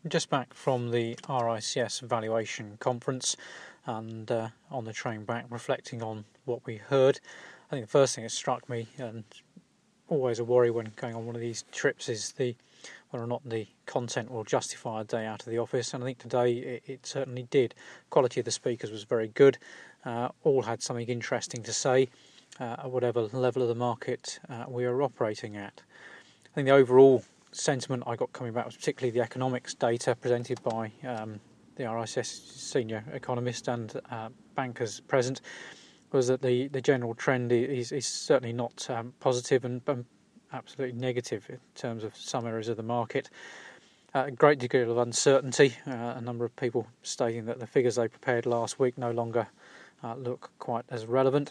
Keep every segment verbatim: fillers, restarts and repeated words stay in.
Just back from the R I C S valuation conference, and uh, on the train back reflecting on what we heard. I think the first thing that struck me, and always a worry when going on one of these trips, is the whether or not the content will justify a day out of the office, and I think today it, it certainly did. Quality of the speakers was very good, uh, all had something interesting to say uh, at whatever level of the market uh, we are operating at. I think the overall sentiment I got coming back was particularly the economics data presented by um, the R I C S senior economist and uh, bankers present, was that the, the general trend is, is certainly not um, positive and um, absolutely negative in terms of some areas of the market. Uh, a great degree of uncertainty, uh, a number of people stating that the figures they prepared last week no longer uh, look quite as relevant.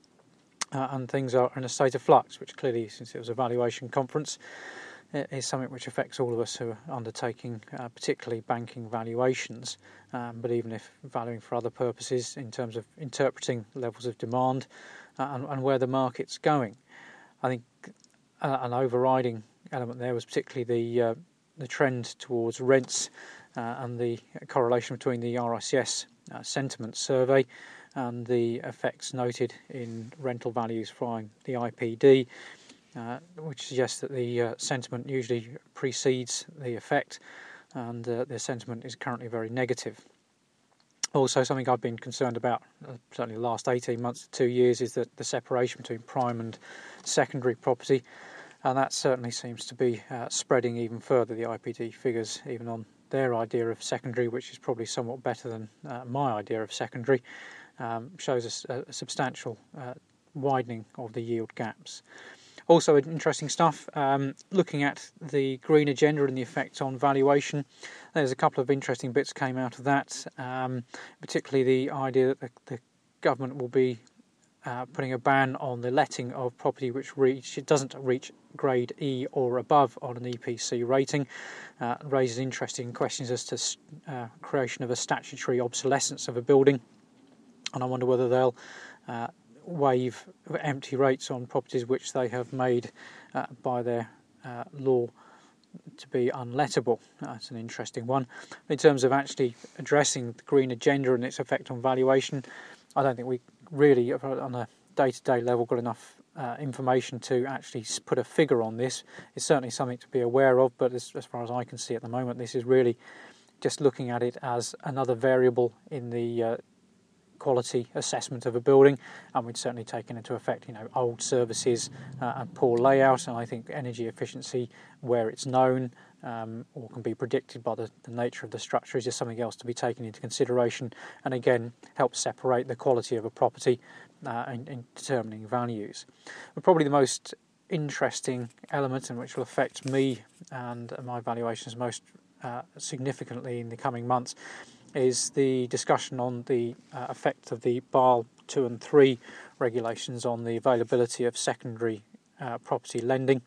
Uh, and things are in a state of flux, which clearly, since it was a valuation conference, is something which affects all of us who are undertaking uh, particularly banking valuations, um, but even if valuing for other purposes in terms of interpreting levels of demand uh, and, and where the market's going. I think uh, an overriding element there was particularly the uh, the trend towards rents uh, and the correlation between the R I C S uh, sentiment survey and the effects noted in rental values following the I P D, uh, which suggests that the uh, sentiment usually precedes the effect, and uh, the sentiment is currently very negative. Also, something I've been concerned about, uh, certainly the last eighteen months to two years, is that the separation between prime and secondary property, and that certainly seems to be uh, spreading even further. The I P D figures, even on their idea of secondary, which is probably somewhat better than uh, my idea of secondary, um, shows a, a substantial uh, widening of the yield gaps. Also interesting stuff, um, looking at the green agenda and the effect on valuation. There's a couple of interesting bits came out of that, um, particularly the idea that the, the government will be uh, putting a ban on the letting of property which reach, it doesn't reach grade E or above on an E P C rating. Uh, raises interesting questions as to uh, creation of a statutory obsolescence of a building, and I wonder whether they'll uh, waive empty rates on properties which they have made uh, by their uh, law to be unlettable. That's an interesting one. In terms of actually addressing the green agenda and its effect on valuation, I don't think we really, on a day-to-day level, got enough uh, information to actually put a figure on this. It's certainly something to be aware of, but as, as far as I can see at the moment, this is really just looking at it as another variable in the uh, quality assessment of a building, and we'd certainly taken into effect, you know, old services uh, and poor layout, and I think energy efficiency, where it's known um, or can be predicted by the, the nature of the structure, is just something else to be taken into consideration, and again helps separate the quality of a property uh, in, in determining values. But probably the most interesting element, and which will affect me and my valuations most uh, significantly in the coming months, is the discussion on the uh, effect of the Basel two and three regulations on the availability of secondary uh, property lending.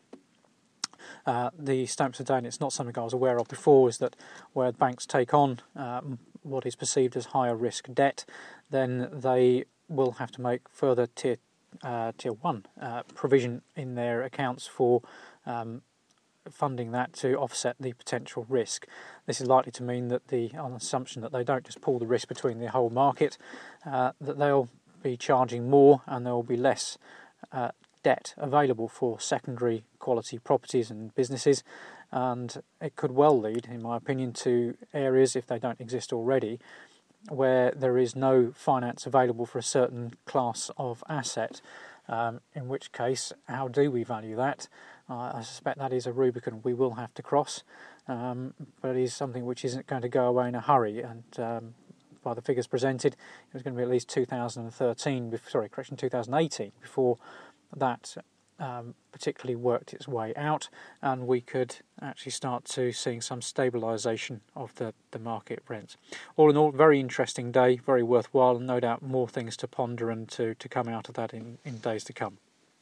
Uh, the stamps today, and it's not something I was aware of before, is that where banks take on um, what is perceived as higher risk debt, then they will have to make further tier uh, tier one uh, provision in their accounts for um, funding that to offset the potential risk. This is likely to mean that the, on the assumption that they don't just pull the risk between the whole market, uh, that they'll be charging more and there will be less uh, debt available for secondary quality properties and businesses, and it could well lead, in my opinion, to areas, if they don't exist already, where there is no finance available for a certain class of asset, um, in which case, how do we value that? Uh, I suspect that is a Rubicon we will have to cross, um, but it is something which isn't going to go away in a hurry, and um, by the figures presented, it was going to be at least two thousand thirteen, sorry, correction, two thousand eighteen, before that um, particularly worked its way out, and we could actually start to seeing some stabilisation of the, the market rents. All in all, very interesting day, very worthwhile, and no doubt more things to ponder and to, to come out of that in, in days to come.